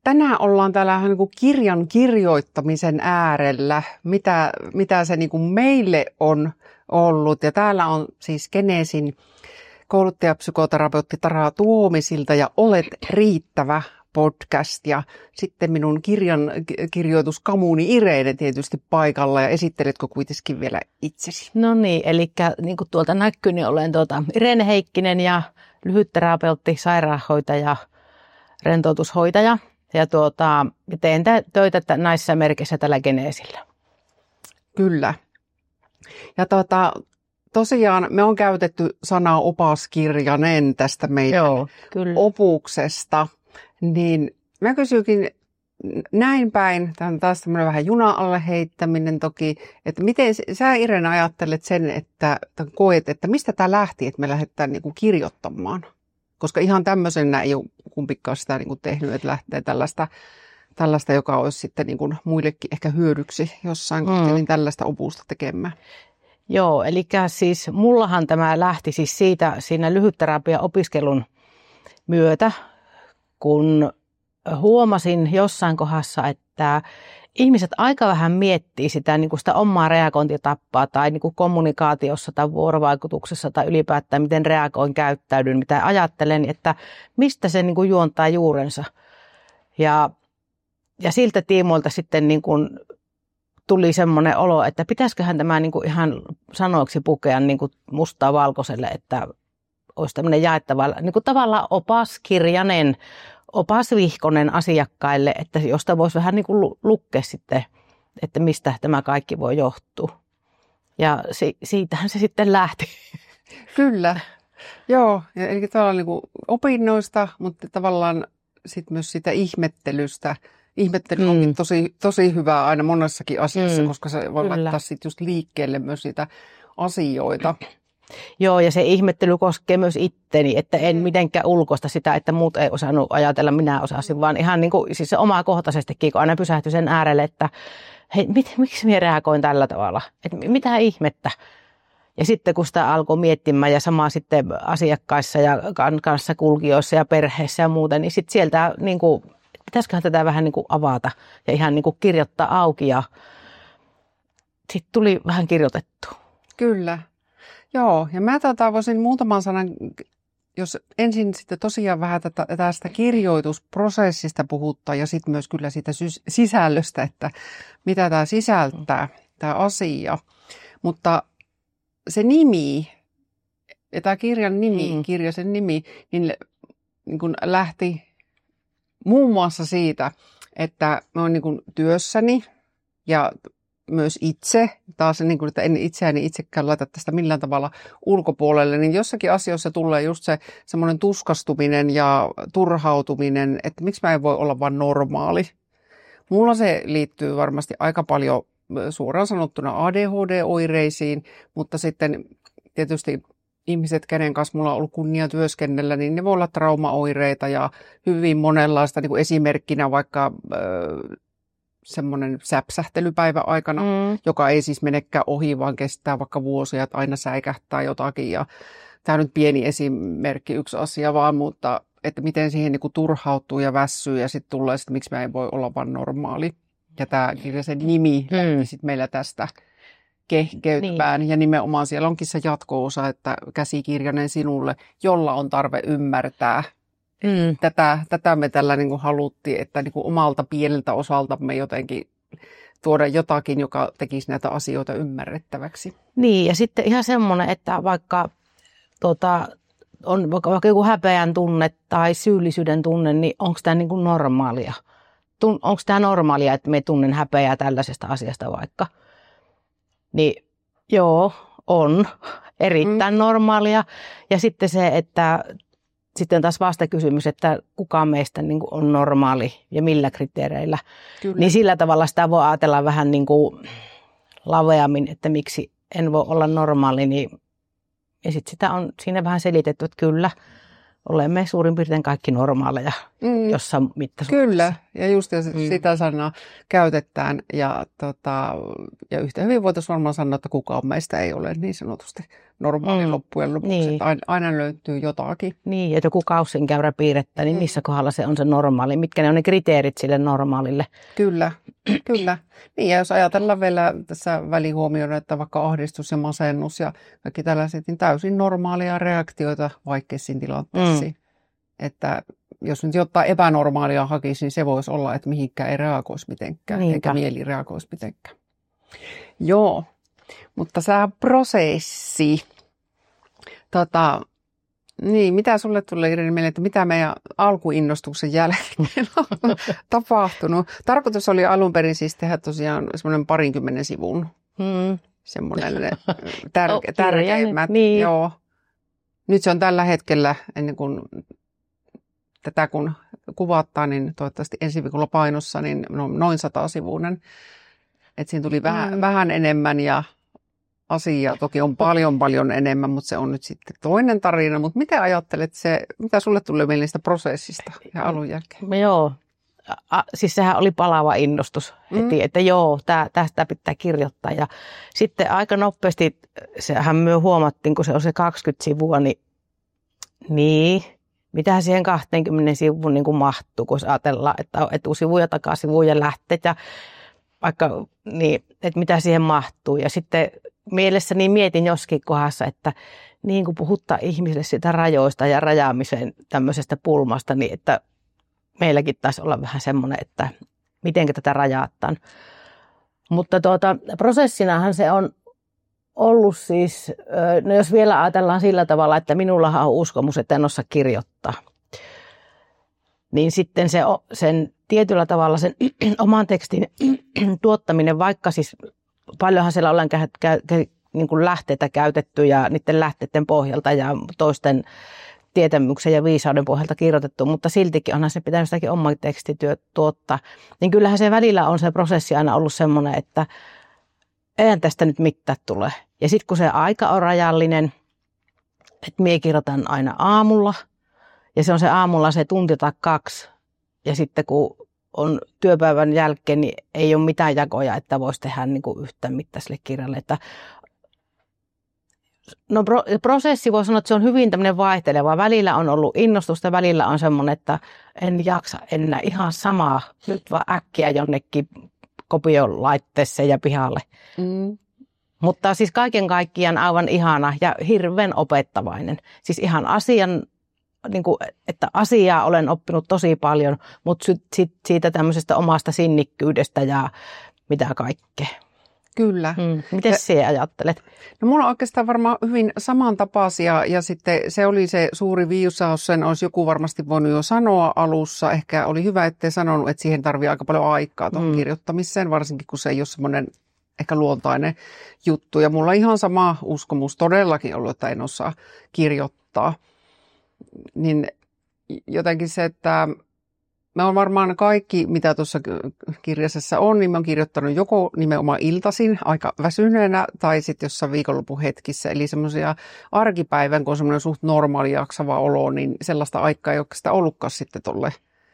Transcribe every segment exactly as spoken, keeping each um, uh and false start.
tänään ollaan täällä niin kuin kirjan kirjoittamisen äärellä, mitä, mitä se niin kuin meille on ollut. Ja täällä on siis Geneesin kouluttajapsykoterapeutti Tara Tuomisilta ja Olet riittävä podcast. Ja sitten minun kirjan kirjoituskamuni Irene tietysti paikalla. Ja esitteletkö kuitenkin vielä itsesi? No niin, eli niin kuin tuolta näkyy, niin olen tuota Irene Heikkinen ja lyhytterapeutti, sairaanhoitaja, rentoutushoitaja. Ja tuota, teen töitä näissä merkissä tällä Geneesillä. Kyllä. Ja tuota, tosiaan me on käytetty sanaa opaskirjanen tästä meidän Joo, opuksesta. Niin mä kysynkin näin päin, tämä on taas tämmöinen vähän juna-alle heittäminen toki, että miten sä Irene ajattelet sen, että koet, että mistä tämä lähti, että me lähdetään niin kuin kirjoittamaan? Koska ihan tämmöisenä ei ole kumpikaan sitä niin kuin tehnyt, että lähtee tällaista, tällaista joka olisi sitten niin kuin muillekin ehkä hyödyksi jossain kohtaa, mm. niin tällaista opusta tekemään. Joo, eli siis mullahan tämä lähti siis siitä siinä lyhytterapian opiskelun myötä, kun huomasin jossain kohdassa, että ihmiset aika vähän miettii sitä, niin kuin sitä omaa reagointitappaa tai niin kuin kommunikaatiossa tai vuorovaikutuksessa tai ylipäätään miten reagoin, käyttäydyn, mitä ajattelen, että mistä se niin kuin juontaa juurensa. Ja, ja siltä tiimoilta sitten niin kuin tuli semmoinen olo, että pitäisiköhän tämä niin kuin ihan sanoiksi pukea niin kuin mustaa valkoiselle, että olisi tämmöinen jaettava, niin kuin tavallaan opaskirjanen, opasvihkonen asiakkaille, että josta voisi vähän niin kuin lukea sitten, että mistä tämä kaikki voi johtua. Ja si- siitähän se sitten lähti. Kyllä, joo. Ja eli tavallaan niin kuin opinnoista, mutta tavallaan sitten myös sitä ihmettelystä. Ihmettely mm. onkin tosi, tosi hyvää aina monessakin asiassa, mm. koska se voi Kyllä. laittaa sitten just liikkeelle myös sitä asioita. Joo, ja se ihmettely koskee myös itteni, että en mitenkään ulkoista sitä, että muut ei osannut ajatella, minä osasin, vaan ihan niin kuin, siis se omakohtaisestikin, kun aina pysähtyi sen äärelle, että hei, mit, miksi minä reagoin tällä tavalla, että mitä ihmettä. Ja sitten kun sitä alkoi miettimään ja sama sitten asiakkaissa ja kanssa kulkijoissa ja perheessä ja muuten, niin sitten sieltä niin kuin, pitäisiköhän tätä vähän niin kuin avata ja ihan niin kuin kirjoittaa auki ja sitten tuli vähän kirjoitettu. Kyllä. Joo, ja mä tota voisin muutaman sanan, jos ensin sitten tosiaan vähän tätä, tästä kirjoitusprosessista puhuttaa ja sitten myös kyllä siitä sisällöstä, että mitä tämä sisältää, tämä asia. Mutta se nimi, ja tämä kirjan nimi, mm. kirjasen nimi, niin, niin kun lähti muun muassa siitä, että mä oon niin kun työssäni ja myös itse, taas niin kuin, että en itseäni itsekään laita tästä millään tavalla ulkopuolelle, niin jossakin asioissa tulee just se semmoinen tuskastuminen ja turhautuminen, että miksi mä en voi olla vaan normaali. Mulla se liittyy varmasti aika paljon suoraan sanottuna A D H D-oireisiin, mutta sitten tietysti ihmiset, kenen kanssa mulla on ollut kunnia työskennellä, niin ne voi olla traumaoireita ja hyvin monenlaista, niin kuin esimerkkinä vaikka semmoinen säpsähtelypäivä aikana, mm. joka ei siis menekään ohi, vaan kestää vaikka vuosia, että aina säikähtää jotakin. Ja tämä on nyt pieni esimerkki, yksi asia vaan, mutta että miten siihen niin kuin turhautuu ja väsyy ja sitten tulee, että miksi mä en voi olla vaan normaali. Ja tämä kirjasen nimi mm. lähti sitten meillä tästä kehkeytpään. Niin. Ja nimenomaan siellä onkin se jatko-osa, että käsikirjanen sinulle, jolla on tarve ymmärtää. Mm. Tätä, tätä me tällä niin kuin haluttiin, että niin kuin omalta pieneltä osaltamme jotenkin tuoda jotakin, joka tekisi näitä asioita ymmärrettäväksi. Niin, ja sitten ihan semmoinen, että vaikka tuota, on vaikka joku häpeän tunne tai syyllisyyden tunne, niin onko tämä niin kuin normaalia? Tun, onko tämä normaalia, että me tunnen häpeää tällaisesta asiasta vaikka? Niin joo, on erittäin mm. normaalia. Ja sitten se, että sitten taas vastakysymys, että kuka meistä niin kuin on normaali ja millä kriteereillä. Kyllä. Niin sillä tavalla sitä voi ajatella vähän niin kuin laveammin, että miksi en voi olla normaali. Niin, ja sitten sitä on siinä vähän selitetty, että kyllä, olemme suurin piirtein kaikki normaaleja mm. jossain mittasuhteessa. Kyllä, ja just ja mm. sitä sanaa käytetään. Ja, tota, ja yhtä hyvin voitaisiin varmaan sanoa, että kukaan meistä ei ole niin sanotusti normaali mm. loppujen lopuksi, niin. että aina löytyy jotakin. Niin, että joku kaussinkäyrä piirrettä, niin missä kohdalla se on se normaali? Mitkä ne on ne kriteerit sille normaalille? Kyllä, kyllä. Niin, ja jos ajatellaan vielä tässä välihuomioida, että vaikka ahdistus ja masennus ja kaikki tällaiset, niin täysin normaalia reaktioita vaikeisiin tilanteisiin. Mm. Että jos nyt jotain epänormaalia hakisi, niin se voisi olla, että mihinkään ei reagoisi mitenkään, Niinpä. eikä mieli reagoisi mitenkään. Joo, mutta tämä prosessi, tota, niin mitä sulle tulee Irene mieleen, että mitä meidän alkuinnostuksen jälkeen on tapahtunut? Tarkoitus oli alun perin siis tehdä tosiaan semmoinen parinkymmenen sivun, hmm. semmoinen tärke, oh, tärkeimmät. Niin. Joo. Nyt se on tällä hetkellä, ennen kuin tätä kun kuvataan, niin toivottavasti ensi viikolla painossa, niin noin satasivuinen. Että siinä tuli vähän, mm. vähän enemmän ja asiaa toki on paljon paljon enemmän, mutta se on nyt sitten toinen tarina. Mutta mitä ajattelet, se, mitä sulle tuli mieleen niistä prosessista ja alun jälkeen? Joo, A, siis sehän oli palava innostus heti, mm. että joo, tää, tästä pitää kirjoittaa. Ja sitten aika nopeasti, sehän myö huomattiin, kun se on se kaksikymmentä sivua, niin, niin mitähän siihen kaksikymmentä sivun niin kuin mahtuu, kun ajatellaan, että on etusivu ja takasivu ja lähteet ja vaikka, niin, että mitä siihen mahtuu. Ja sitten mielessäni mietin joskin kohdassa, että niin kuin puhuttaa ihmisille sitä rajoista ja rajaamisen tämmöisestä pulmasta, niin että meilläkin taisi olla vähän semmoinen, että miten tätä rajataan. Mutta tuota, prosessinahan se on ollut siis, no jos vielä ajatellaan sillä tavalla, että minullahan on uskomus, että en osaa kirjoittaa. Niin sitten se, sen tietyllä tavalla sen oman tekstin tuottaminen, vaikka siis paljonhan siellä ollaan kä- kä- niin kuin lähteitä käytetty ja niiden lähteiden pohjalta ja toisten tietämyksen ja viisauden pohjalta kirjoitettu, mutta siltikin onhan se pitänyt sitäkin oman tekstityöt tuottaa. Niin kyllähän se välillä on se prosessi aina ollut semmoinen, että eihän tästä nyt mitään tule. Ja sitten kun se aika on rajallinen, että minä kirjoitan aina aamulla, ja se on se aamulla se tunti tai kaksi. Ja sitten kun on työpäivän jälkeen, niin ei ole mitään jakoja, että voisi tehdä niin kuin yhtään mitään sille kirjalle. Että no prosessi voi sanoa, että se on hyvin tämmöinen vaihteleva. Välillä on ollut innostusta, välillä on semmoinen, että en jaksa enää ihan samaa. Nyt vaan äkkiä jonnekin kopiolaitteeseen ja pihalle. Mm. Mutta siis kaiken kaikkiaan aivan ihana ja hirveän opettavainen. Siis ihan asian, niin kuin, että asiaa olen oppinut tosi paljon, mutta sit siitä tämmöisestä omasta sinnikkyydestä ja mitä kaikkea. Kyllä. Mm. Miten sinä ajattelet? No mulla on oikeastaan varmaan hyvin samantapaisia ja sitten se oli se suuri viisaus, sen olisi joku varmasti voinut jo sanoa alussa. Ehkä oli hyvä, ettei sanonut, että siihen tarvii aika paljon aikaa tuohon mm. kirjoittamiseen, varsinkin kun se ei ole semmoinen ehkä luontainen juttu. Ja mulla on ihan sama uskomus todellakin ollut, että en osaa kirjoittaa. Niin jotenkin se, että me on varmaan kaikki, mitä tuossa kirjassa on, niin mä oon kirjoittanut joko nimenomaan iltaisin aika väsyneenä tai sitten jossain viikonlopun hetkissä. Eli semmoisia arkipäivän, kun on semmoinen suht normaali jaksava olo, niin sellaista aikaa ei oikeastaan ollutkaan sitten tuolle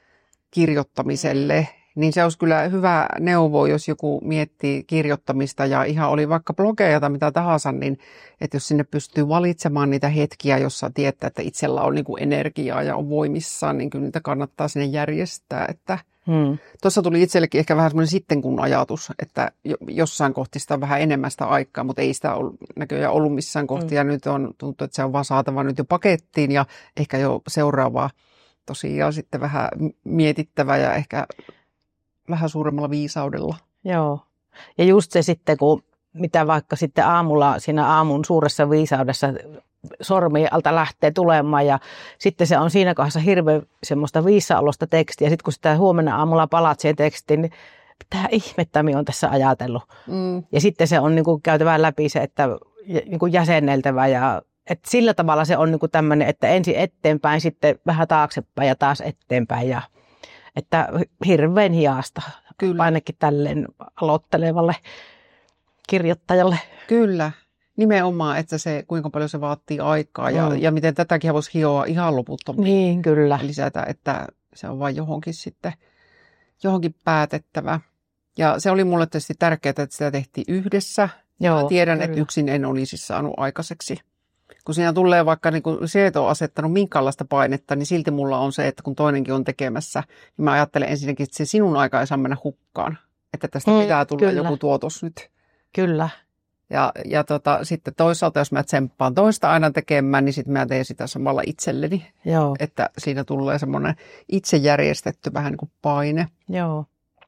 kirjoittamiselle. Niin se olisi kyllä hyvä neuvo, jos joku miettii kirjoittamista ja ihan oli vaikka blogeja tai mitä tahansa, niin että jos sinne pystyy valitsemaan niitä hetkiä, jossa tietää, että itsellä on niin kuin energiaa ja on voimissaan, niin kyllä niitä kannattaa sinne järjestää. Että hmm. Tuossa tuli itsellekin ehkä vähän semmoinen sitten kun ajatus, että jossain kohti sitä on vähän enemmän sitä aikaa, mutta ei sitä ollut, näköjään ollut missään kohti hmm. ja nyt on tuntuu, että se on vaan saatava nyt jo pakettiin ja ehkä jo seuraavaa tosiaan sitten vähän mietittävä ja ehkä vähän suuremmalla viisaudella. Joo. Ja just se sitten, kun mitä vaikka sitten aamulla siinä aamun suuressa viisaudessa sormi alta lähtee tulemaan ja sitten se on siinä kohdassa hirveän semmoista viisaolosta tekstiä. Ja sitten kun sitä huomenna aamulla palaat siihen tekstiin, niin mitä ihmettä minä olen tässä ajatellut. Mm. Ja sitten se on niin kuin käytävä läpi se, että niin kuin jäsenneltävä ja että sillä tavalla se on niin kuin tämmöinen, että ensin eteenpäin, sitten vähän taaksepäin ja taas eteenpäin ja että hirveän hiasta, Kyllä. ainakin tälleen aloittelevalle kirjoittajalle. Kyllä, nimenomaan, että se kuinka paljon se vaatii aikaa ja, mm. ja miten tätäkin voisi hioa ihan loputtomasti. Niin, kyllä. Lisätä, että se on vain johonkin sitten, johonkin päätettävä. Ja se oli mulle tietysti tärkeää, että sitä tehtiin yhdessä. Joo, tiedän, kyllä. että yksin en olisi saanut aikaiseksi. Kun siinä tulee vaikka, niin kun se et ole asettanut minkäänlaista painetta, niin silti mulla on se, että kun toinenkin on tekemässä, niin mä ajattelen ensinnäkin, että se sinun aika ei saa mennä hukkaan. Että tästä mm, pitää tulla kyllä. joku tuotos nyt. Kyllä. Ja, ja tota, sitten toisaalta, jos mä tsemppaan toista aina tekemään, niin sitten mä teen sitä samalla itselleni. Joo. Että siinä tulee semmoinen itse järjestetty vähän niin kuin paine. Joo.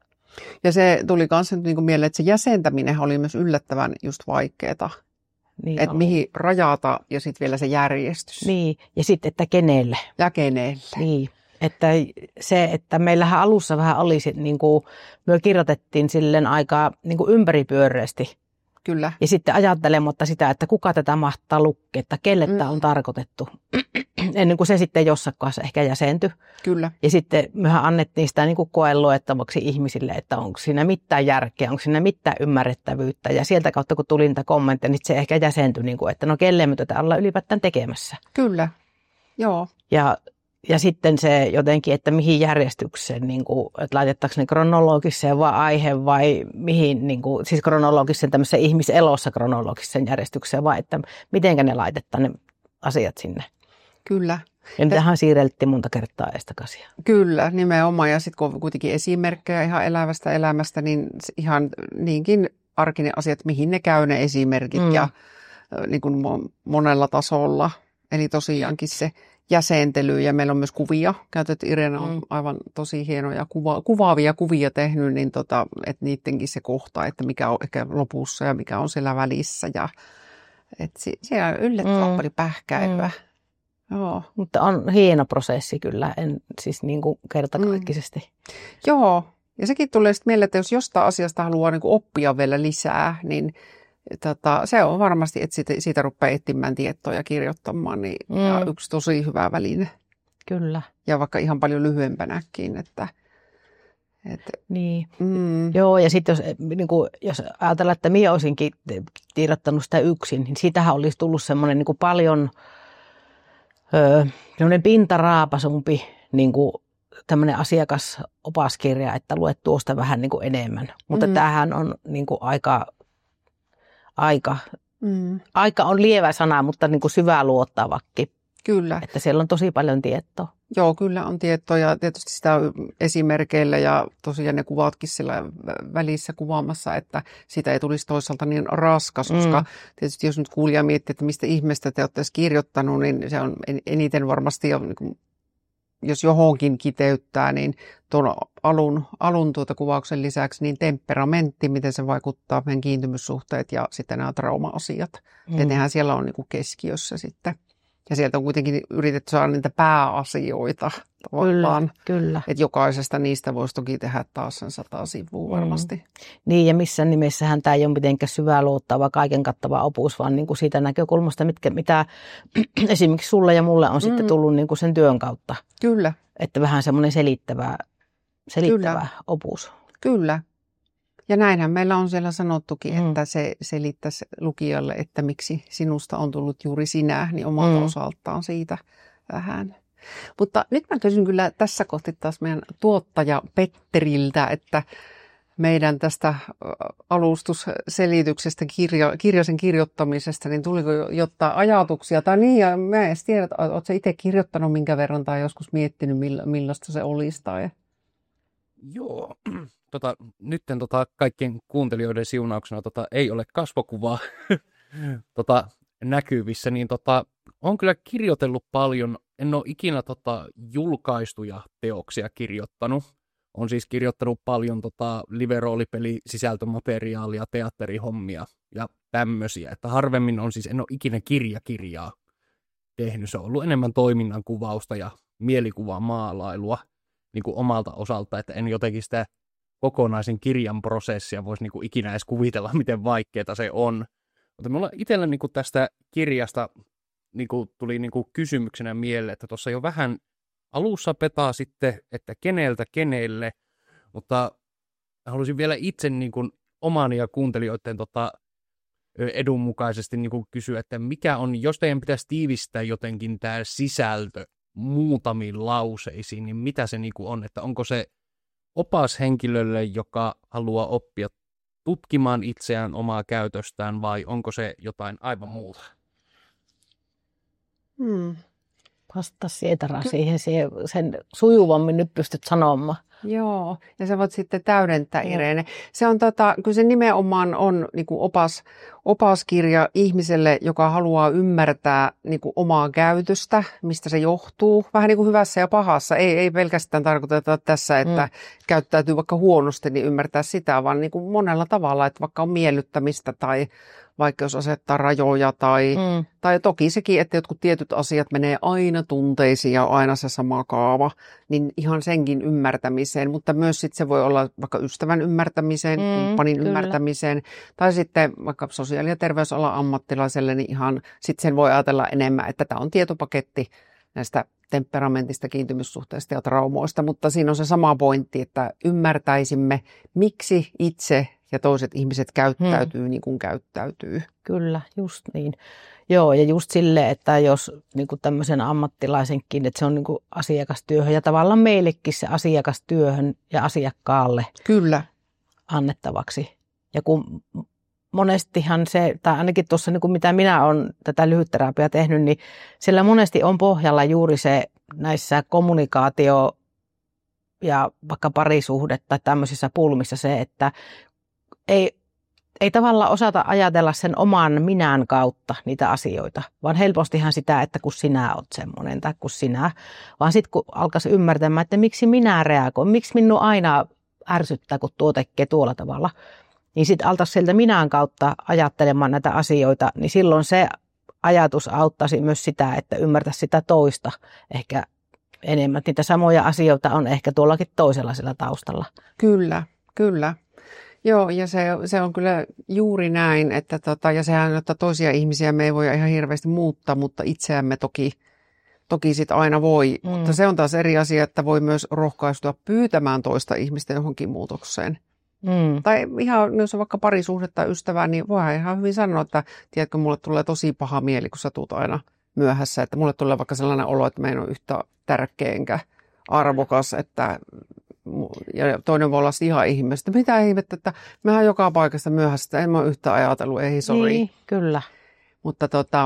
Ja se tuli myös niin kuin mieleen, että se jäsentäminen oli myös yllättävän just vaikeaa. Niin että mihin rajata ja sitten vielä se järjestys. Niin, ja sitten, että kenelle. Ja kenelle. Niin, että se, että meillähän alussa vähän oli, niin kuin me kirjoitettiin silleen aika niin kuin ympäripyöreästi. Kyllä. Ja sitten ajattelematta sitä, että kuka tätä mahtaa lukea, että kelle mm. tämä on tarkoitettu. Ennen kuin se sitten jossain kohdassa ehkä jäsentyi. Kyllä. Ja sitten mehän annettiin sitä niin kuin koeluettavaksi ihmisille, että onko siinä mitään järkeä, onko siinä mitään ymmärrettävyyttä. Ja sieltä kautta, kun tuli niitä kommentteja, niin se ehkä jäsentyi, niin kuin, että no kelle me tätä ollaan ylipäätään tekemässä. Kyllä, joo. Ja, ja sitten se jotenkin, että mihin järjestykseen, niin kuin, että laitettaisiin ne kronologiseen vai aihe vai mihin, niin kuin, siis kronologiseen tämmöiseen ihmiselossa kronologiseen järjestykseen vai että mitenkä ne laitetaan ne asiat sinne. Kyllä. Ja niitähän siirreltiin monta kertaa estakaisin. Kyllä, nimenomaan. Ja sitten kun on kuitenkin esimerkkejä ihan elävästä elämästä, niin ihan niinkin arkinen asiat, mihin ne käy ne esimerkit mm. ja niin kuin monella tasolla. Eli tosiaankin se jäsentely ja meillä on myös kuvia. Käytetty Irena on mm. aivan tosi hienoja kuva, kuvaavia kuvia tehnyt, niin tota, että niidenkin se kohta, että mikä on ehkä lopussa ja mikä on siellä välissä. Ja, että se, se on yllättävän mm. paljon pähkäilyä. Mm. Joo. Mutta on hieno prosessi kyllä, en siis niin kuin kertakaikkisesti. Mm. Joo, ja sekin tulee sitten mieleen, että jos jostain asiasta haluaa niin kuin oppia vielä lisää, niin tota, se on varmasti, että siitä, siitä rupeaa etsimään tietoa ja kirjoittamaan, niin mm. ja yksi tosi hyvä väline. Kyllä. Ja vaikka ihan paljon lyhyempänäkin, että Et, niin. Mm. Joo, ja sitten jos, niin kuin, jos ajatellaan, että minä olisinkin kirjoittanut sitä yksin, niin siitähän olisi tullut semmoinen niin kuin paljon öö, semmoinen pintaraapasumpi niin kuin tämmöinen asiakasopaskirja, että luet tuosta vähän niin kuin enemmän. Mutta mm. tämähän on niin kuin aika, aika, mm. aika on lievä sana, mutta niin kuin syvää luottavakin. Kyllä. Että siellä on tosi paljon tietoa. Joo, kyllä on tietoa ja tietysti sitä esimerkeillä ja tosiaan ne kuvatkin sillä välissä kuvaamassa, että sitä ei tulisi toisaalta niin raskas, koska mm. tietysti jos nyt kuulija miettii, että mistä ihmeestä te olette kirjoittanut, niin se on eniten varmasti, jo, jos johonkin kiteyttää, niin tuon alun, alun tuota kuvauksen lisäksi niin temperamentti, miten se vaikuttaa meidän kiintymyssuhteet ja sitten nämä trauma-asiat. Mm. Ja nehän siellä on niin kuin keskiössä sitten. Ja sieltä on kuitenkin yritetty saada niitä pääasioita tavallaan. Kyllä, kyllä. Että jokaisesta niistä voisi toki tehdä taas sen sata sivua varmasti. Mm. Niin, ja missään nimessähän tämä ei ole mitenkään syvää luottava, kaiken kattava opus, vaan niin kuin siitä näkökulmasta, mitkä, mitä esimerkiksi sulle ja mulle on mm. sitten tullut niin kuin sen työn kautta. Kyllä. Että vähän semmoinen selittävä, selittävä Kyllä. opus. Kyllä. Ja näinhän meillä on siellä sanottukin, mm. että se selittäisi lukijalle, että miksi sinusta on tullut juuri sinä, niin omalta mm. osaltaan siitä vähän. Mutta nyt mä kysyn kyllä tässä kohti taas meidän tuottaja Petteriltä, että meidän tästä alustusselityksestä, kirja, kirjaisen kirjoittamisesta, niin tuliko jotain ajatuksia? Tai niin, ja mä en edes tiedä, että oletko itse kirjoittanut minkä verran tai joskus miettinyt, millaista se olisi? Tai... Joo. Tota, nytten tota, kaikkien kuuntelijoiden siunauksena tota, ei ole kasvokuvaa tota, näkyvissä, niin tota, olen kyllä kirjoitellut paljon. En ole ikinä tota, julkaistuja teoksia kirjoittanut. Olen siis kirjoittanut paljon tota, live-roolipeli-sisältömateriaalia, teatterihommia ja tämmöisiä. Että harvemmin on siis, en ole ikinä kirjakirjaa tehnyt. Se on ollut enemmän toiminnan kuvausta ja mielikuvaa maalailua niin kuin omalta osalta, että en jotenkin sitä kokonaisen kirjan prosessia voisi niin kuin ikinä edes kuvitella, miten vaikeaa se on. Mutta minulla itsellä niin kuin tästä kirjasta niin kuin tuli niin kuin kysymyksenä mieleen, että tuossa jo vähän alussa petaa sitten, että keneltä kenelle, mutta haluaisin vielä itse niin kuin oman ja kuuntelijoiden tota, edun mukaisesti niin kuin kysyä, että mikä on, jos teidän pitäisi tiivistää jotenkin tämä sisältö muutamiin lauseisiin, niin mitä se niin kuin on, että onko se opas henkilölle, joka haluaa oppia tutkimaan itseään, omaa käytöstään, vai onko se jotain aivan muuta? Hmm. Vasta Sietara siihen, siihen sen sujuvammin nyt pystyt sanomaan. Joo, ja sä voit sitten täydentää, Joo. Irene. Se on tota, kyllä se nimenomaan on niin kuin opas, opaskirja ihmiselle, joka haluaa ymmärtää niin kuin omaa käytöstä, mistä se johtuu. Vähän niin kuin hyvässä ja pahassa. Ei, ei pelkästään tarkoiteta tässä, että mm. käyttäytyy vaikka huonosti, niin ymmärtää sitä, vaan niin kuin monella tavalla, että vaikka on miellyttämistä tai vaikka jos asettaa rajoja tai, mm. tai toki sekin, että jotkut tietyt asiat menee aina tunteisiin ja aina se sama kaava, niin ihan senkin ymmärtämiseen, mutta myös sitten se voi olla vaikka ystävän ymmärtämiseen, mm, kumppanin kyllä. ymmärtämiseen tai sitten vaikka sosiaali- ja terveysalan ammattilaiselle, niin ihan sitten sen voi ajatella enemmän, että tämä on tietopaketti näistä temperamentista, kiintymyssuhteista ja traumoista, mutta siinä on se sama pointti, että ymmärtäisimme, miksi itse ja toiset ihmiset käyttäytyy hmm. niin kuin käyttäytyy. Kyllä, just niin. Joo, ja just silleen, että jos niin kuin tämmöisen ammattilaisenkin, että se on niin kuin asiakastyöhön ja tavallaan meillekin se asiakastyöhön ja asiakkaalle Kyllä. annettavaksi. Ja kun monestihan se, tai ainakin tuossa niin kuin mitä minä olen tätä lyhytterapiaa tehnyt, niin siellä monesti on pohjalla juuri se näissä kommunikaatio- ja vaikka parisuhde tai tämmöisissä pulmissa se, että Ei, ei tavallaan osata ajatella sen oman minän kautta niitä asioita, vaan helpostihan sitä, että kun sinä olet semmoinen tai kun sinä, vaan sitten kun alkaisi ymmärtämään, että miksi minä reagoin, miksi minun aina ärsyttää, kun tuo tekee tuolla tavalla, niin sitten altaisi sieltä minän kautta ajattelemaan näitä asioita, niin silloin se ajatus auttaisi myös sitä, että ymmärtäisi sitä toista ehkä enemmän. Niitä samoja asioita on ehkä tuollakin toisella sillä taustalla. Kyllä, kyllä. Joo, ja se, se on kyllä juuri näin, että tota, ja sehän, että toisia ihmisiä me ei voi ihan hirveästi muuttaa, mutta itseämme toki, toki sit aina voi. Mm. Mutta se on taas eri asia, että voi myös rohkaistua pyytämään toista ihmistä johonkin muutokseen. Mm. Tai ihan, jos on vaikka parisuhde tai ystävää, niin voihan ihan hyvin sanoa, että tiedätkö, mulle tulee tosi paha mieli, kun sä tuut aina myöhässä. Että mulle tulee vaikka sellainen olo, että mä en ole yhtä tärkeä enkä arvokas, että ja toinen voi olla ihan ihmeestä. Mitä ihmettä, että mehän joka paikasta myöhässä, en mä ole yhtään ajatellut, ei sori. Niin, kyllä. Mutta tota,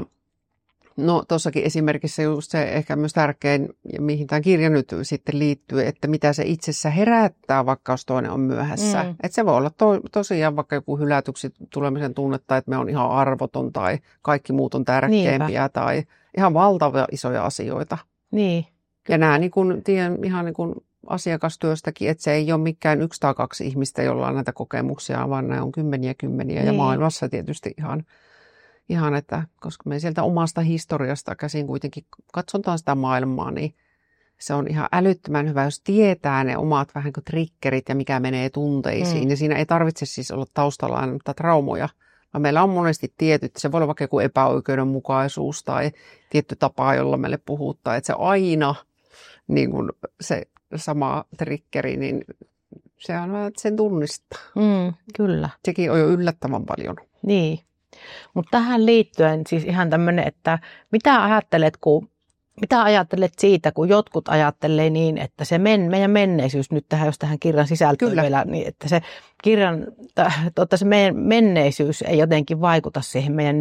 no tuossakin esimerkissä just se ehkä myös tärkein, mihin tämä kirja nyt sitten liittyy, että mitä se itsessä herättää, vaikka jos toinen on myöhässä. Mm. Että se voi olla to, tosiaan vaikka joku hylätyksi tulemisen tunnetta, että me on ihan arvoton tai kaikki muut on tärkeämpiä. Niinpä. Tai ihan valtavia isoja asioita. Niin. Ja nämä niin kun, tiedän, ihan niin kuin asiakastyöstäkin, että se ei ole mikään yksi tai kaksi ihmistä, jolla on näitä kokemuksia, vaan ne on kymmeniä kymmeniä. Niin. Ja maailmassa tietysti ihan, ihan, että koska me sieltä omasta historiasta käsin kuitenkin katsotaan sitä maailmaa, niin se on ihan älyttömän hyvä, jos tietää ne omat vähän kuin triggerit ja mikä menee tunteisiin. Mm. Ja siinä ei tarvitse siis olla taustalla aina traumoja, vaan meillä on monesti tietyt, se voi olla vaikka joku epäoikeudenmukaisuus tai tietty tapa, jolla meille puhuttaa, että se aina niin kuin se sama triggeri, niin se on vähän, että sen tunnistaa. Mm, kyllä. Sekin on jo yllättävän paljon. Niin. Mutta tähän liittyen siis ihan tämmöinen, että mitä ajattelet, kun, mitä ajattelet siitä, kun jotkut ajattelee niin, että se men, meidän menneisyys nyt tähän, jos tähän kirjan sisältöön kyllä. vielä, niin että se kirjan, totta se meidän menneisyys ei jotenkin vaikuta siihen meidän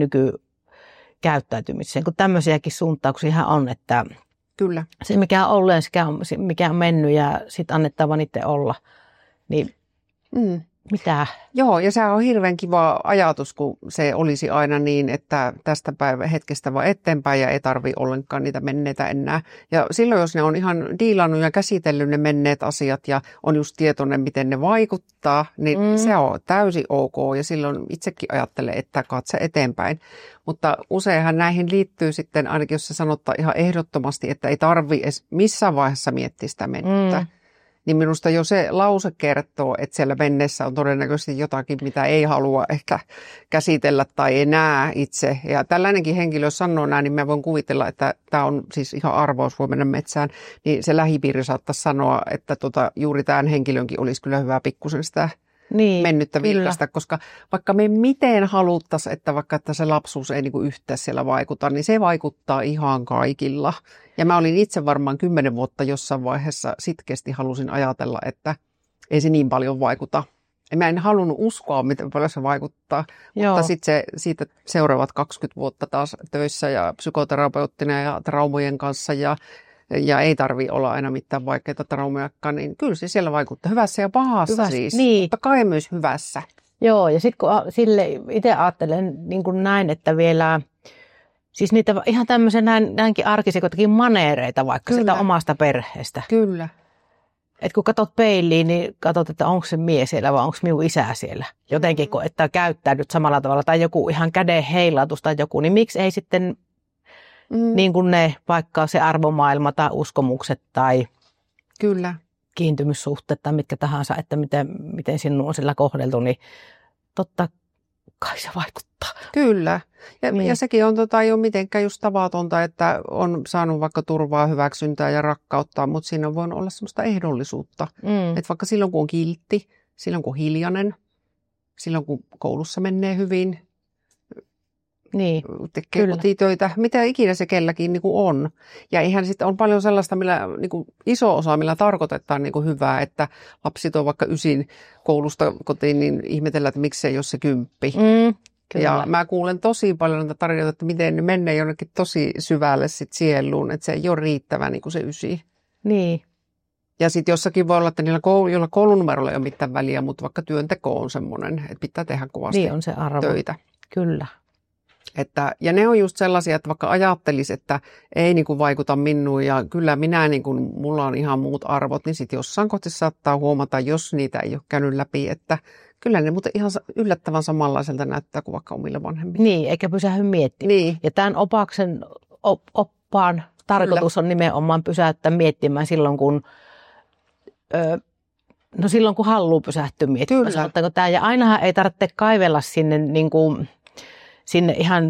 nykykäyttäytymiseen, kun tämmöisiäkin suuntauksia on, että kyllä. Se, mikä on ollut ja se, mikä on mennyt ja sitten annettava niiden olla, niin mm. mitä? Joo, ja se on hirveän kiva ajatus, kun se olisi aina niin, että tästä päivä hetkestä vaan eteenpäin ja ei tarvitse ollenkaan niitä menneitä enää. Ja silloin, jos ne on ihan diilannut ja käsitellyt ne menneet asiat ja on just tietoinen, miten ne vaikuttaa, niin mm. se on täysin ok. Ja silloin itsekin ajattelee, että katse eteenpäin. Mutta useinhan näihin liittyy sitten, ainakin jos se sanottaa ihan ehdottomasti, että ei tarvitse edes missään vaiheessa miettiä sitä mennyttä. Mm. Niin minusta jo se lause kertoo, että siellä menneessä on todennäköisesti jotakin, mitä ei halua ehkä käsitellä tai ei näe itse. Ja tällainenkin henkilö, jos sanoo näin, niin mä voin kuvitella, että tämä on siis ihan arvaus, voi mennä metsään. Niin se lähipiiri saattaisi sanoa, että tota, juuri tämän henkilönkin olisi kyllä hyvä pikkusen sitä niin, mennyttä vilkasta, koska vaikka me miten haluttaisiin, että vaikka että se lapsuus ei niinku yhtään siellä vaikuta, niin se vaikuttaa ihan kaikilla. Ja mä olin itse varmaan kymmenen vuotta jossain vaiheessa sitkeästi halusin ajatella, että ei se niin paljon vaikuta. mä en halunnut uskoa, miten paljon se vaikuttaa. Joo. Mutta sitten se, siitä seuraavat kaksikymmentä vuotta taas töissä ja psykoterapeuttina ja traumojen kanssa ja, ja ei tarvitse olla aina mitään vaikeita traumojakaan, niin kyllä se siellä vaikuttaa hyvässä ja pahassa Hyvässä, siis, niin. mutta kai myös hyvässä. Joo, ja sitten kun sille itse ajattelen niin kuin näin, että vielä, siis niitä ihan tämmöisen näin, näinkin arkisia jotakin maneereita vaikka Kyllä. sitä omasta perheestä. Kyllä. Et kun katsot peiliin, niin katsot, että onko se mies siellä vai onko minun isä siellä. Jotenkin, kun että käyttäydyt samalla tavalla tai joku ihan käden heilautus tai joku, niin miksi ei sitten mm. niin kuin ne, vaikka se arvomaailma tai uskomukset tai Kyllä. kiintymyssuhteet tai mitkä tahansa, että miten, miten sinun on sillä kohdeltu, niin totta kai se vaikuttaa. Kyllä. Ja, niin. ja sekin on tota, ei ole mitenkään just tavatonta, että on saanut vaikka turvaa, hyväksyntää ja rakkautta, mutta siinä on voinut olla semmoista ehdollisuutta. Mm. Että vaikka silloin kun on kiltti, silloin kun on hiljainen, silloin kun koulussa menee hyvin, niin. tekee Kyllä. kotitöitä, mitä ikinä se kelläkin niin kuin on. Ja ihan sitten on paljon sellaista, millä niin kuin iso osa, millä tarkoitetaan niin kuin hyvää, että lapsi tuo vaikka ysin koulusta kotiin, niin ihmetellään, että miksi se ei ole se kymppi. Mm. Kyllä. Ja mä kuulen tosi paljon näitä tarinoita, että miten ne menee jonnekin tosi syvälle sit sieluun, että se ei ole riittävä niin kuin se ysi. Niin. Ja sitten jossakin voi olla, että niillä koulu, joilla koulunumerolla ei ole mitään väliä, mutta vaikka työnteko on semmoinen, että pitää tehdä kovasti Niin on se arvo. töitä. Kyllä. Että, ja ne on just sellaisia, että vaikka ajattelisi, että ei niin kuin vaikuta minuun ja kyllä minä, niin kuin, mulla on ihan muut arvot, niin sitten jossain kohti saattaa huomata, jos niitä ei ole käynyt läpi, että kyllä ne muuten ihan yllättävän samanlaiselta näyttää kuin vaikka omille vanhemmille. Niin, eikä pysähdy miettimään. Niin. Ja tämän opaksen op, oppaan tarkoitus kyllä. on nimenomaan pysäyttää miettimään silloin, kun, ö, no silloin, kun haluaa pysähtyä miettimään. Kyllä. Tämä, ja ainahan ei tarvitse kaivella sinne, niin kuin, sinne ihan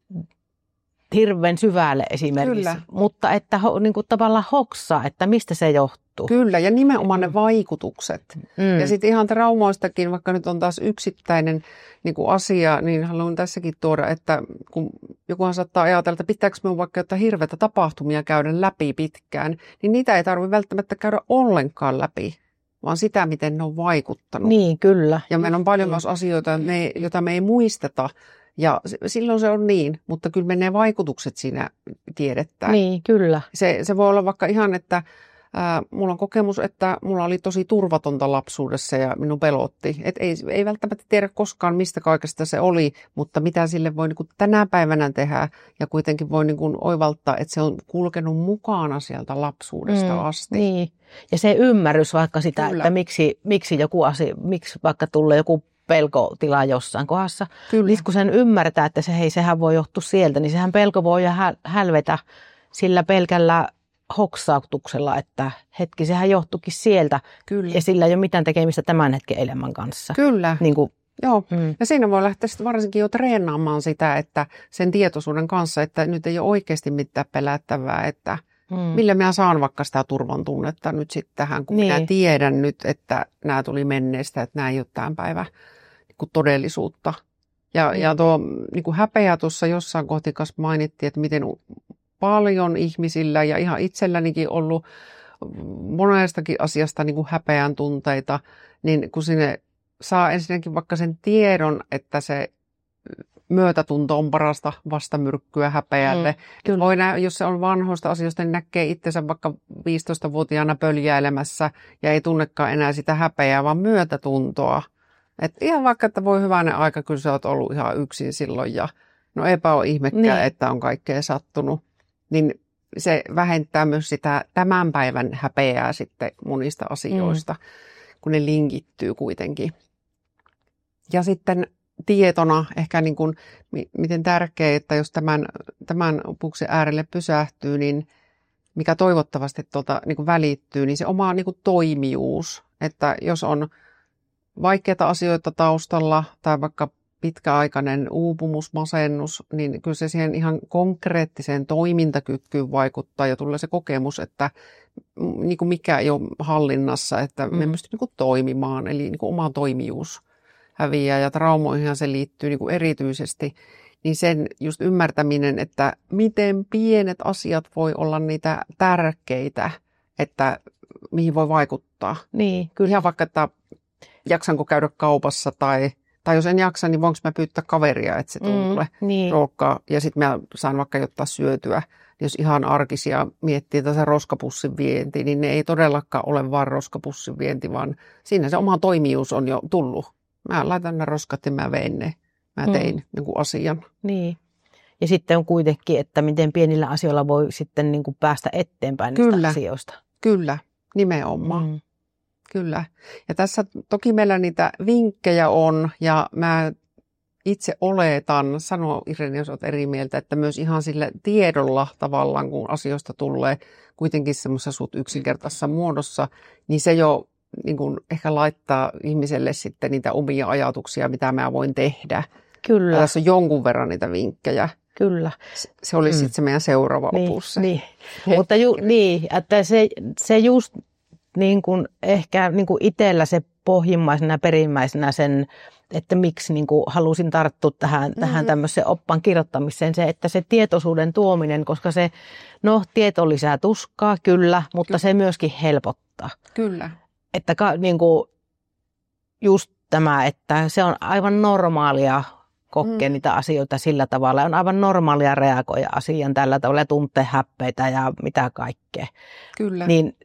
hirveän syvälle esimerkiksi, kyllä. mutta että niin kuin tavallaan hoksaa, että mistä se johtuu. Kyllä, ja nimenomaan ne vaikutukset. Mm. Ja sitten ihan traumoistakin, vaikka nyt on taas yksittäinen niin kuin asia, niin haluan tässäkin tuoda, että kun jokuhan saattaa ajatella, että pitääkö minun vaikka jotain hirveitä tapahtumia käydä läpi pitkään, niin niitä ei tarvitse välttämättä käydä ollenkaan läpi, vaan sitä, miten ne on vaikuttanut. Niin, kyllä. Ja meillä on paljon myös asioita, joita me ei muisteta, ja silloin se on niin, mutta kyllä me ne vaikutukset siinä tiedetään. Niin, kyllä. Se, se voi olla vaikka ihan, että ää, mulla on kokemus, että mulla oli tosi turvatonta lapsuudessa ja minun pelotti. Et ei, ei välttämättä tiedä koskaan, mistä kaikesta se oli, mutta mitä sille voi niin kuin tänä päivänä tehdä ja kuitenkin voi niin kuin oivaltaa, että se on kulkenut mukana sieltä lapsuudesta mm, asti. Niin, ja se ymmärrys vaikka sitä, kyllä. että miksi, miksi joku asia, miksi vaikka tulee joku pelkotila jossain kohdassa. Kyllä. Niin kun sen ymmärtää, että se, hei, sehän voi johtua sieltä, niin sehän pelko voi hälvetä sillä pelkällä hoksautuksella, että hetki, sehän johtuikin sieltä. Kyllä. Ja sillä ei ole mitään tekemistä tämän hetken elämän kanssa. Kyllä. Niin kuin, joo, mm. ja siinä voi lähteä sitten varsinkin jo treenaamaan sitä, että sen tietoisuuden kanssa, että nyt ei ole oikeasti mitään pelättävää, että mm. millä minä saan vaikka sitä turvan tunnetta nyt sitten tähän, kun niin. minä tiedän nyt, että nämä tuli menneestä, että nämä ei ole tämän päivän niin todellisuutta. Ja, mm. ja tuo niin kuin häpeä tuossa jossain kohti kanssa mainittiin, että miten paljon ihmisillä ja ihan itsellänikin ollut monestakin asiasta niin kuin häpeän tunteita, niin kun sinne saa ensinnäkin vaikka sen tiedon, että se myötätunto on parasta vastamyrkkyä häpeälle. Mm, Voi nä- jos se on vanhoista asioista, niin näkee itsensä vaikka viisitoistavuotiaana pöljäilemässä ja ei tunnekaan enää sitä häpeää, vaan myötätuntoa. Et ihan vaikka, että voi hyvänen aika, kyllä sä oot ollut ihan yksin silloin ja no eipä ole ihmekään, niin. että on kaikkea sattunut. Niin se vähentää myös sitä tämän päivän häpeää sitten monista asioista, mm. kun ne linkittyy kuitenkin. Ja sitten tietona ehkä niin kuin, miten tärkeää, että jos tämän, tämän opuksen äärelle pysähtyy, niin mikä toivottavasti tuolta niin kuin välittyy, niin se oma niin kuin toimijuus. Että jos on vaikeita asioita taustalla tai vaikka pitkäaikainen uupumus, masennus, niin kyllä se siihen ihan konkreettiseen toimintakykyyn vaikuttaa ja tulee se kokemus, että niin kuin mikä ei ole hallinnassa, että mm. me pysty niin kuin toimimaan, eli niin kuin oma toimijuus häviää ja traumoihin se liittyy niin kuin erityisesti, niin sen just ymmärtäminen, että miten pienet asiat voi olla niitä tärkeitä, että mihin voi vaikuttaa. Niin, kyllä. Ihan vaikka, että jaksanko käydä kaupassa tai, tai jos en jaksa, niin voinko mä pyytää kaveria, että se tulee Mm, niin. ruokaa ja sitten mä saan vaikka jotain syötyä. Jos ihan arkisia miettii tässä roskapussin vienti, niin ne ei todellakaan ole vaan roskapussin vienti, vaan siinä se oma toimijuus on jo tullut. Mä laitan ne roskat ja mä vein ne. Mä tein mm. jonkun asian. Niin. Ja sitten on kuitenkin, että miten pienillä asioilla voi sitten niin kuin päästä eteenpäin niistä Kyllä. asioista. Kyllä, nimenomaan. Mm. Kyllä. Ja tässä toki meillä niitä vinkkejä on, ja mä itse oletan, sano Irene, jos olet eri mieltä, että myös ihan sillä tiedolla tavallaan, kun asioista tulee kuitenkin semmoisessa sut yksinkertaisessa muodossa, niin se jo niin kuin ehkä laittaa ihmiselle sitten niitä omia ajatuksia, mitä mä voin tehdä. Kyllä. Ja tässä on jonkun verran niitä vinkkejä. Kyllä. Se oli mm. sitten se meidän seuraava niin, opus. Niin. Mutta ju, niin, että se, se just niin kuin ehkä niin kuin itsellä se pohjimmaisena perimmäisenä sen, että miksi niin kuin halusin tarttua tähän, mm-hmm. tähän tämmöiseen oppaan kirjoittamiseen, se, että se tietoisuuden tuominen, koska se, no tieto lisää tuskaa, kyllä, mutta kyllä. se myöskin helpottaa. Kyllä. Että niin kuin just tämä, että se on aivan normaalia kokea mm. niitä asioita sillä tavalla. On aivan normaalia reagoida asiaan tällä tavalla ja tuntea häppeitä ja mitä kaikkea. Kyllä. Niin,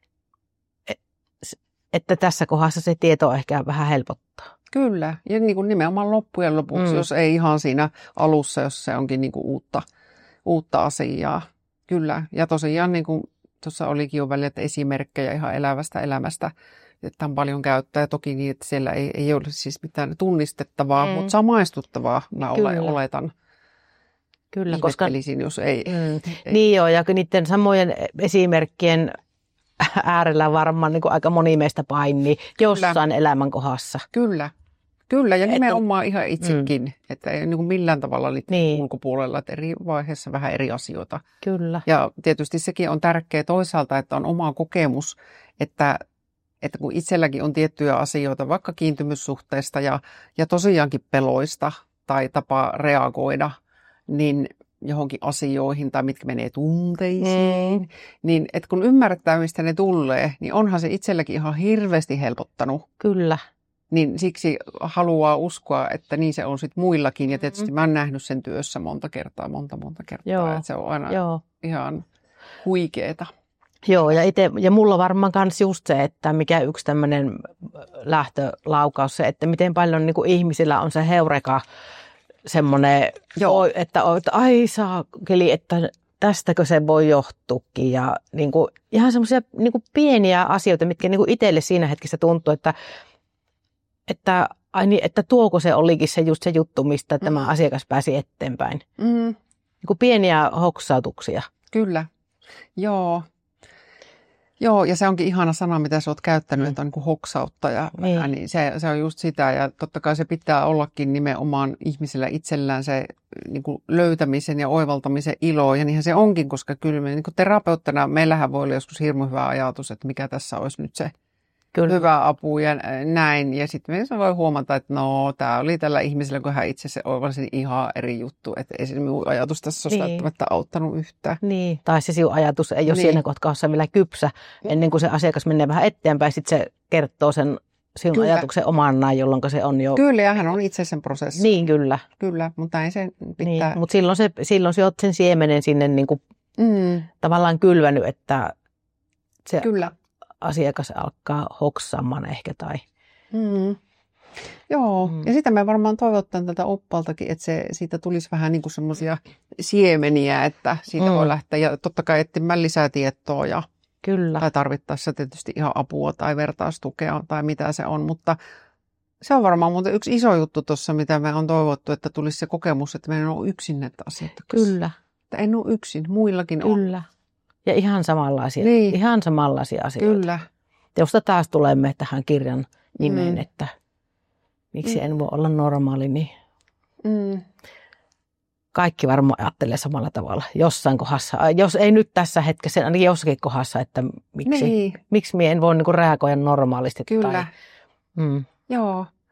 että tässä kohdassa se tieto ehkä vähän helpottaa. Kyllä. Ja niin kuin nimenomaan loppujen lopuksi, mm. jos ei ihan siinä alussa, jos se onkin niin kuin uutta, uutta asiaa. Kyllä. Ja tosiaan niin kuin tuossa olikin jo välillä esimerkkejä ihan elävästä elämästä, että on paljon käyttää. Ja toki niin, että siellä ei, ei ole siis mitään tunnistettavaa, mm. mutta samaistuttavaa mä olen, oletan. Kyllä, koska jos ei, mm, ei. Niin joo, ja niiden samojen esimerkkien äärellä varmaan niin kuin aika moni meistä painii jossain Kyllä. elämänkohdassa. Kyllä. Kyllä, ja nimenomaan että, ihan itsekin, mm. että ei niin kuin millään tavalla niin. ulkopuolella, että eri vaiheessa vähän eri asioita. Kyllä. Ja tietysti sekin on tärkeää toisaalta, että on oma kokemus, että, että kun itselläkin on tiettyjä asioita, vaikka kiintymyssuhteista ja, ja tosiaankin peloista tai tapa reagoida, niin johonkin asioihin tai mitkä menee tunteisiin, mm. niin että kun ymmärtää, mistä ne tulee, niin onhan se itselläkin ihan hirveästi helpottanut. Kyllä. Niin siksi haluaa uskoa, että niin se on sitten muillakin. Ja tietysti mä oon nähnyt sen työssä monta kertaa, monta monta kertaa. Joo. Että se on aina Joo. ihan huikeeta. Joo, ja, ite, ja mulla varmaan myös just se, että mikä yksi tämmöinen lähtölaukaus, se, että miten paljon niin kuin ihmisillä on se heureka, semmoinen, että, että ai saakeli, että tästäkö se voi johtuukin. Ja niin kuin, ihan semmoisia niin kuin pieniä asioita, mitkä niin kuin itselle siinä hetkessä tuntuu, että Että, ai niin, että tuoko se olikin se just se juttu, mistä mm. tämä asiakas pääsi eteenpäin. Mm. Niin kuin pieniä hoksautuksia. Kyllä, joo. Joo, ja se onkin ihana sana, mitä sä oot käyttänyt, mm. että on niin kuin hoksauttaja. Niin. Niin se, se on just sitä, ja totta kai se pitää ollakin nimenomaan ihmisellä itsellään se niin kuin löytämisen ja oivaltamisen ilo, ja niinhän se onkin, koska kyllä me niin kuin terapeuttina, meillähän voi olla joskus hirmu hyvä ajatus, että mikä tässä olisi nyt se Kyllä. hyvä apu ja näin. Ja sitten me voi huomata, että no, tämä oli tällä ihmisellä, kun hän itse se oivalsi ihan eri juttu. Että ei se minun ajatus tässä olisi niin. välttämättä auttanut yhtään. Niin, tai se sinun ajatus ei ole niin. siinä kohtaa vielä kypsä. Ennen kuin se asiakas menee vähän eteenpäin, sitten se kertoo sen sinun kyllä. ajatuksen omanaan, jolloin se on jo... Kyllä, ja hän on itse sen prosessi. Niin, kyllä. Kyllä, mutta näin se pitää... Niin, mutta silloin, se, silloin se olet sen siemenen sinne niin kuin mm. tavallaan kylvänyt, että se... Kyllä. asiakas alkaa hoksaamaan ehkä tai... Mm. Joo, mm. ja sitä me varmaan toivotaan tätä oppaltakin, että se, siitä tulisi vähän niin kuin semmoisia siemeniä, että siitä mm. voi lähteä ja totta kai etsimään lisää tietoa ja Kyllä. tai tarvittaessa tietysti ihan apua tai vertaistukea tai mitä se on, mutta se on varmaan muuten yksi iso juttu tuossa, mitä me on toivottu, että tulisi se kokemus, että meidän on yksin näitä asioita. Kyllä. Että en ole yksin, muillakin on. Kyllä. Ja ihan samanlaisia, niin. ihan samanlaisia asioita. Kyllä. Josta taas tulemme tähän kirjan nimeen, mm. että miksi mm. en voi olla normaali, niin mm. kaikki varmaan ajattelee samalla tavalla jossain kohdassa. Jos ei nyt tässä hetkessä, ainakin jossakin kohdassa, että miksi, niin. miksi minä en voi niin kuin reagoida normaalisti. Kyllä. Tai, mm. Joo.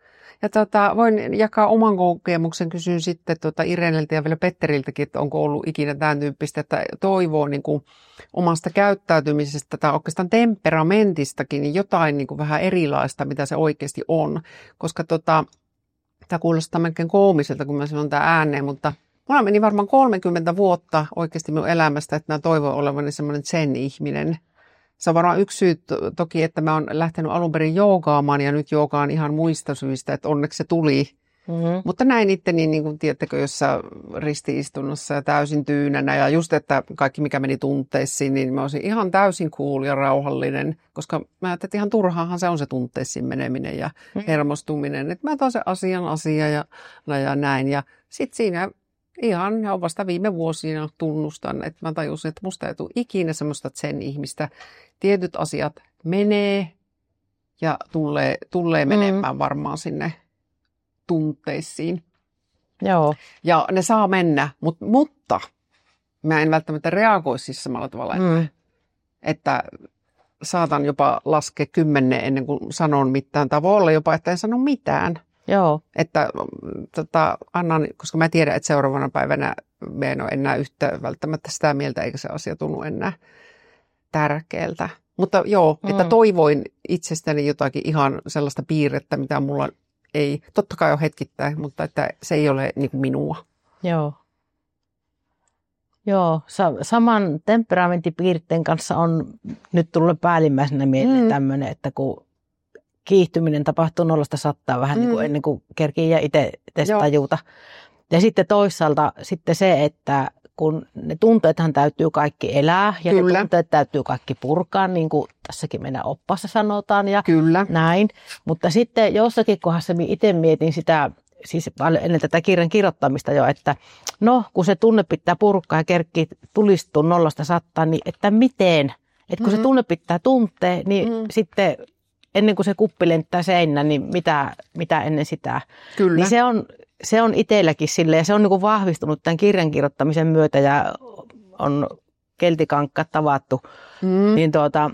Ja tota, voin jakaa oman kokemuksen, kysyn sitten tuota Ireneltä ja vielä Petteriltäkin, että onko ollut ikinä tämän tyyppistä, että toivoo niin kuin omasta käyttäytymisestä tai oikeastaan temperamentistakin niin jotain niin kuin vähän erilaista, mitä se oikeasti on. Koska tota, tämä kuulostaa melkein koomiselta, kun mä sanon tämän ääneen, mutta mulla meni varmaan kolmekymmentä vuotta oikeasti minun elämästä, että mä toivon olevani semmoinen zen-ihminen. Se on varmaan yksi syy to- toki, että mä oon lähtenyt alun perin joogaamaan ja nyt joogaan ihan muista syistä, että onneksi se tuli. Mm-hmm. Mutta näin itteni, niin kuin tiedättekö, jossain ristiistunnossa ja täysin tyynänä ja just, että kaikki mikä meni tunteisiin, niin mä olisin ihan täysin cool ja rauhallinen, koska mä ajattelin, että ihan turhaahan se on se tunteisiin meneminen ja mm-hmm. hermostuminen, että mä otan se asian asia ja, ja näin ja sitten siinä ihan ja vasta viime vuosina tunnustan, että mä tajusin, että musta ei tule ikinä semmoista zen-ihmistä. Tietyt asiat menee ja tulee, tulee menemään mm. varmaan sinne tunteisiin. Joo. Ja ne saa mennä, mutta, mutta mä en välttämättä reagoi siis samalla tavalla, mm. että saatan jopa laskea kymmenen ennen kuin sanon mitään, tai voi olla jopa, että en sano mitään. Joo. Että tota, annan, koska mä tiedän, että seuraavana päivänä mä en ole enää yhtä välttämättä sitä mieltä, eikä se asia tunnu enää tärkeältä. Mutta joo, mm. että toivoin itsestäni jotakin ihan sellaista piirrettä, mitä mulla ei, totta kai on hetkittäin, mutta että se ei ole niin kuin minua. Joo. Joo, sa- saman temperamenttipiirteen kanssa on nyt tullut päällimmäisenä mieleen mm. tämmöinen, että kun kiihtyminen tapahtuu nollasta sattaa vähän mm. niin kuin ennen kuin kerkii ja itse tajuta. Ja sitten toisaalta sitten se, että kun ne tunteethan täytyy kaikki elää ja Kyllä. ne tunteet täytyy kaikki purkaa, niin kuin tässäkin meidän oppassa sanotaan ja Kyllä. näin. Mutta sitten jossakin kohdassa itse mietin sitä, siis paljon ennen tätä kirjan kirjoittamista jo, että no kun se tunne pitää purkaa ja kerkki tulistuu nollasta sattaa, niin että miten? Että kun mm-hmm. se tunne pitää tuntea, niin mm-hmm. sitten ennen kuin se kuppi lenttää seinään, niin mitä, mitä ennen sitä. Kyllä. Niin se on, se on itselläkin sille ja se on niin kuin vahvistunut tämän kirjan kirjoittamisen myötä ja on keltikankka tavattu. Mm. Niin tuota,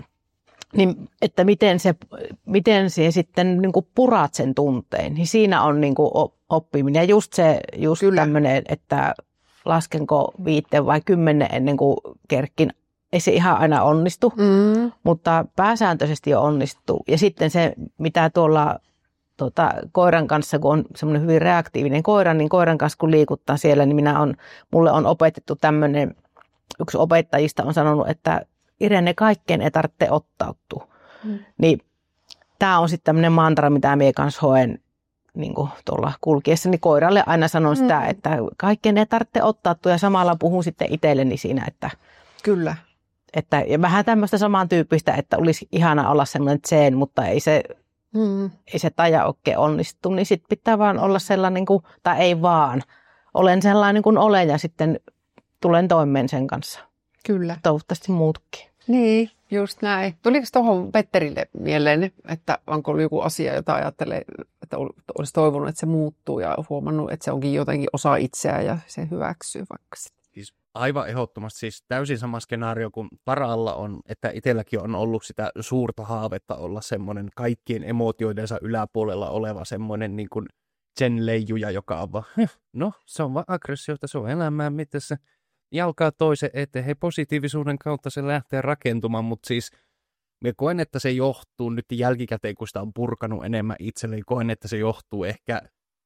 niin että miten, se, miten se sitten niin kuin puraat sen tunteen, niin siinä on niin kuin oppiminen. Ja just se just tämmöinen, että laskenko viiteen vai kymmenen ennen kuin kerkkin. Ei se ihan aina onnistu, mm. mutta pääsääntöisesti jo onnistuu. Ja sitten se, mitä tuolla tuota, koiran kanssa, kun on semmoinen hyvin reaktiivinen koira, niin koiran kanssa kun liikuttaa siellä, niin minä on, mulle on opetettu tämmöinen, yksi opettajista on sanonut, että Irene, kaikkeen ei tarvitse ottautua. Mm. Niin tämä on sitten tämmöinen mantra, mitä minä kanssa hoen niin kuin tuolla kulkiessa, niin koiralle aina sanon mm. sitä, että kaikkeen ei tarvitse ottautua ja samalla puhun sitten itselleni siinä, että Kyllä. Että, ja vähän tämmöistä samantyyppistä, että olisi ihana olla semmoinen zen, mutta ei se, mm. ei se taja oikein onnistu, niin sitten pitää vaan olla sellainen kuin, tai ei vaan, olen sellainen kuin olen ja sitten tulen toimeen sen kanssa. Kyllä. Toivottavasti muutkin. Niin, just näin. Tuliko tuohon Petterille mieleen, että onko ollut joku asia, jota ajattelee, että olisi toivonut, että se muuttuu ja huomannut, että se onkin jotenkin osa itseään ja se hyväksyy vaikka sitä? Siis aivan ehdottomasti siis täysin sama skenaario kuin Paralla on, että itselläkin on ollut sitä suurta haavetta olla semmoinen kaikkien emootioidensa yläpuolella oleva semmoinen niin kuin zen-leijuja, joka on vaan, no se on vaan aggressiota, se on elämää, miten se jalkaa toisen eteen, he positiivisuuden kautta se lähtee rakentumaan, mutta siis minä koen, että se johtuu nyt jälkikäteen, kun sitä on purkanut enemmän itselleni, koen, että se johtuu ehkä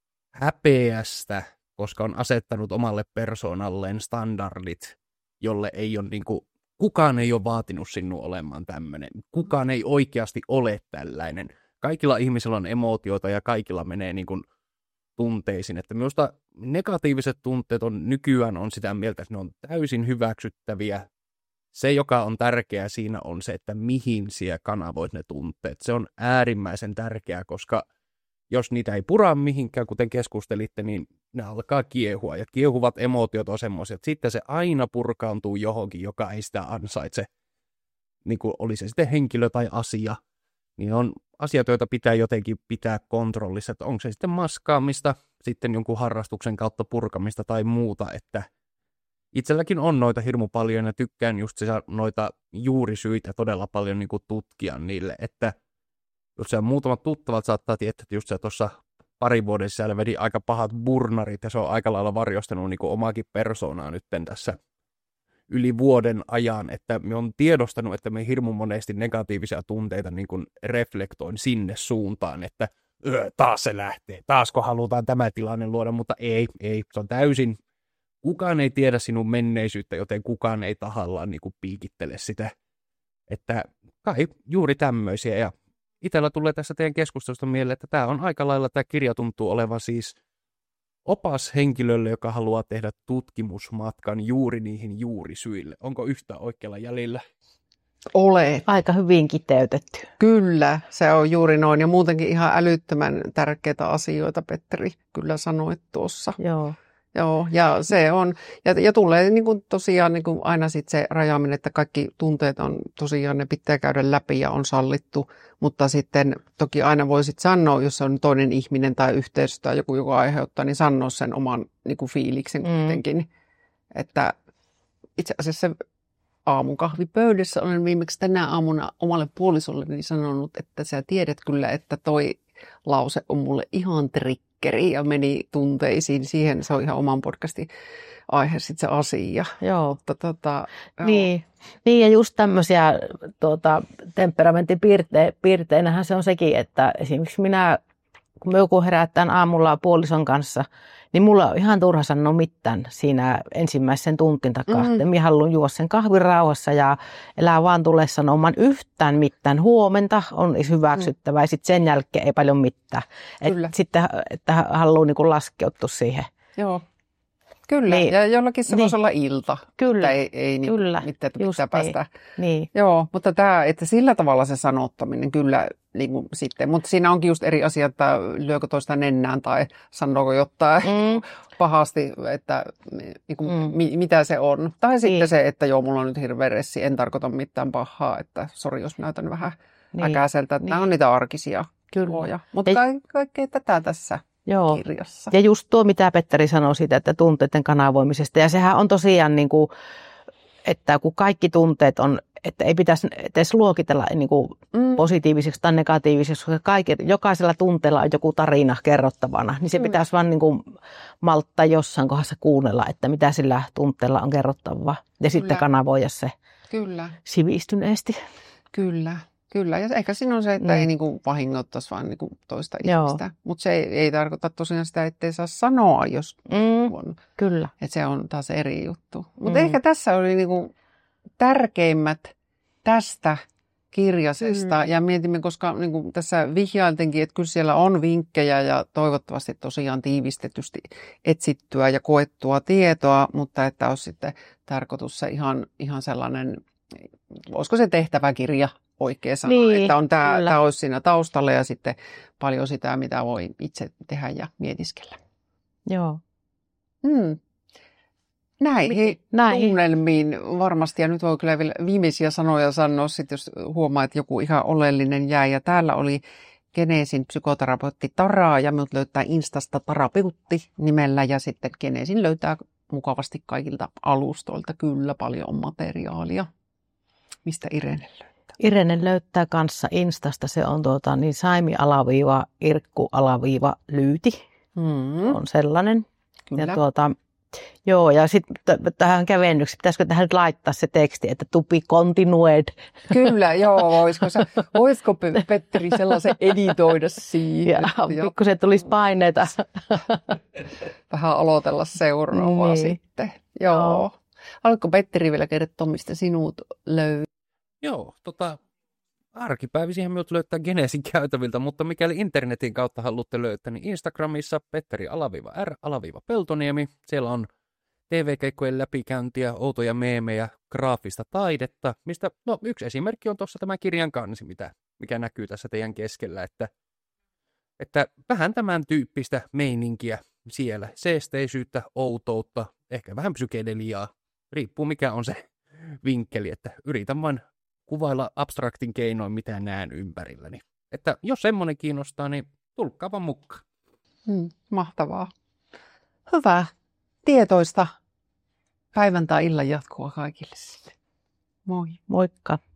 häpeästä, koska on asettanut omalle persoonalleen standardit, jolle ei ole niin kuin, kukaan ei ole vaatinut sinua olemaan tämmöinen. Kukaan ei oikeasti ole tällainen. Kaikilla ihmisillä on emootioita ja kaikilla menee niin kuin tunteisiin. Että minusta negatiiviset tunteet on nykyään on sitä mieltä, että ne on täysin hyväksyttäviä. Se, joka on tärkeää siinä on se, että mihin siellä kanavoit ne tunteet. Se on äärimmäisen tärkeää, koska jos niitä ei pura mihinkään, kuten keskustelitte, niin ne alkaa kiehua. Ja kiehuvat emootiot on semmoisia, että sitten se aina purkaantuu johonkin, joka ei sitä ansaitse. Niin kuin oli se sitten henkilö tai asia, niin on asiat, joita pitää jotenkin pitää kontrollissa. Että onko se sitten maskaamista, sitten jonkun harrastuksen kautta purkamista tai muuta. Että itselläkin on noita hirmu paljon ja tykkään just noita juurisyitä todella paljon niin kuin tutkia niille, että jos se muutamat tuttavat saattaa tietää, että just sä tuossa pari vuoden sisällä vedin aika pahat burnarit ja se on aika lailla varjostanut niin kuin omaakin persoonaa nyt tässä yli vuoden ajan, että me on tiedostanut, että me hirmu monesti negatiivisia tunteita niin kuin reflektoin sinne suuntaan, että öö, taas se lähtee, taasko halutaan tämä tilanne luoda, mutta ei, ei, se on täysin, kukaan ei tiedä sinun menneisyyttä, joten kukaan ei tahallaan niin kuin piikittele sitä, että kai juuri tämmöisiä, ja itsellä tulee tässä teidän keskustelusta mieleen, että tämä on aika lailla, tämä kirja tuntuu olevan siis opas henkilölle, joka haluaa tehdä tutkimusmatkan juuri niihin juurisyille. Onko yhtä oikealla jäljellä? Olet. Aika hyvin kiteytetty. Kyllä, se on juuri noin. Ja muutenkin ihan älyttömän tärkeitä asioita, Petteri, kyllä sanoit tuossa. Joo. Joo, ja se on, ja, ja tulee niin kuin tosiaan niin kuin aina sitten se rajaaminen, että kaikki tunteet on tosiaan, ne pitää käydä läpi ja on sallittu, mutta sitten toki aina voisit sanoa, jos on toinen ihminen tai yhteisö tai joku, joka aiheuttaa, niin sanoa sen oman niin kuin fiiliksen Mm. kuitenkin, että itse asiassa aamukahvipöydässä olen viimeksi tänä aamuna omalle puolisolleni sanonut, että sä tiedät kyllä, että toi lause on mulle ihan trikkeri ja meni tunteisiin. Siihen se on ihan oman podcastin aihe sitten se asia. Joo. Mutta, tota, Niin. niin, ja just tämmöisiä tuota, temperamenttipiirteinähän se on sekin, että esimerkiksi minä, kun me joku herättään aamulla puolison kanssa, niin mulla on ihan turha sanoa mitään siinä ensimmäisen tuntin takaa. Mm-hmm. Minä haluan juoda sen kahvin rauhassa ja elää vaan tulee sanomaan yhtään mitään. Huomenta on hyväksyttävää mm. ja sitten sen jälkeen ei paljon mitään. Et sitten että haluan niin kuin laskeutua siihen. Joo. Kyllä, niin, ja jollakin se niin, voisi olla ilta. Kyllä, ei, ei niin, kyllä. Mitään, että pitää päästä. Niin. Joo, mutta tämä, että sillä tavalla se sanottaminen kyllä niin kuin sitten, mutta siinä onkin just eri asia, että lyökö toista nennään tai sanooko jotain mm. pahasti, että niin kuin, mm. mi, mitä se on. Tai niin. sitten se, että joo, mulla on nyt hirveä ressi, en tarkoita mitään pahaa, että sori, jos näytän vähän niin. äkäiseltä, että niin. nämä on niitä arkisia luoja. Mutta ja... ka- kaikkea tätä tässä. Joo. Kirjassa. Ja just tuo, mitä Petteri sanoi siitä, että tunteiden kanavoimisesta. Ja sehän on tosiaan, niin kuin, että kun kaikki tunteet on, että ei pitäisi edes luokitella niin kuin mm. positiiviseksi tai negatiiviseksi, koska kaikki, jokaisella tunteella on joku tarina kerrottavana. Niin se mm. pitäisi vaan niin kuin malttaa jossain kohdassa kuunnella, että mitä sillä tunteella on kerrottavaa. Ja Kyllä. sitten kanavoida se Kyllä. sivistyneesti. Kyllä. Kyllä, ja ehkä siinä on se, että mm. ei niinku vahingoittaisi vaan niinku toista Joo. ihmistä. Mutta se ei, ei tarkoita tosiaan sitä, ettei saa sanoa, jos mm. on. Kyllä. Että se on taas eri juttu. Mutta mm. ehkä tässä oli niinku tärkeimmät tästä kirjasesta. Mm. Ja mietimme, koska niinku tässä vihjailtenkin, että kyllä siellä on vinkkejä ja toivottavasti tosiaan tiivistetysti etsittyä ja koettua tietoa, mutta että olisi sitten tarkoitus se ihan, ihan sellainen, olisiko se tehtäväkirja, oikea sana, niin, että on tämä, tämä olisi siinä taustalla ja sitten paljon sitä, mitä voi itse tehdä ja mietiskellä. Joo. Hmm. Näihin tunnelmiin varmasti, ja nyt voi kyllä vielä viimeisiä sanoja sanoa, sit jos huomaa, että joku ihan oleellinen jäi. Ja täällä oli Geneesin psykoterapeutti Tara, ja minut löytää Instasta Tarapeutti nimellä, ja sitten Geneesin löytää mukavasti kaikilta alustoilta kyllä paljon on materiaalia. Mistä Irene löytää? Irene löytää kanssa Instasta, se on tuota, niin Saimi alaviiva Irkku alaviiva Lyyti, mm. on sellainen. Kyllä. Ja tuota, joo, ja sitten t- tähän kävennyksi, pitäisikö tähän nyt laittaa se teksti, että to be continued. Kyllä, joo, olisiko, se, olisiko Petteri sellaisen editoida siihen? Ja pikkusen tulisi paineita. Vähän aloitella seuraavaa niin. sitten. Joo. joo. Haluatko Petteri vielä kertoa, mistä sinut löytää? Joo, tota, arkipäivisihän minut löytää Geneesin käytäviltä, mutta mikäli internetin kautta haluatte löytää, niin Instagramissa Petteri alaviiva R alaviiva Peltoniemi. Siellä on T V-keikkojen läpikäyntiä, outoja meemejä, graafista taidetta, mistä no, yksi esimerkki on tuossa tämä kirjan kansi, mitä, mikä näkyy tässä teidän keskellä, että, että vähän tämän tyyppistä meininkiä siellä, seesteisyyttä, outoutta, ehkä vähän psykedeliaa, riippuu mikä on se vinkkeli, että yritän vain kuvailla abstraktin keinoin, mitä näen ympärilläni. Että jos semmoinen kiinnostaa, niin tulkkaa vaan mukaan. Hmm, mahtavaa. Hyvä. Tietoista päivän tai illan jatkoa kaikille. Moi. Moikka.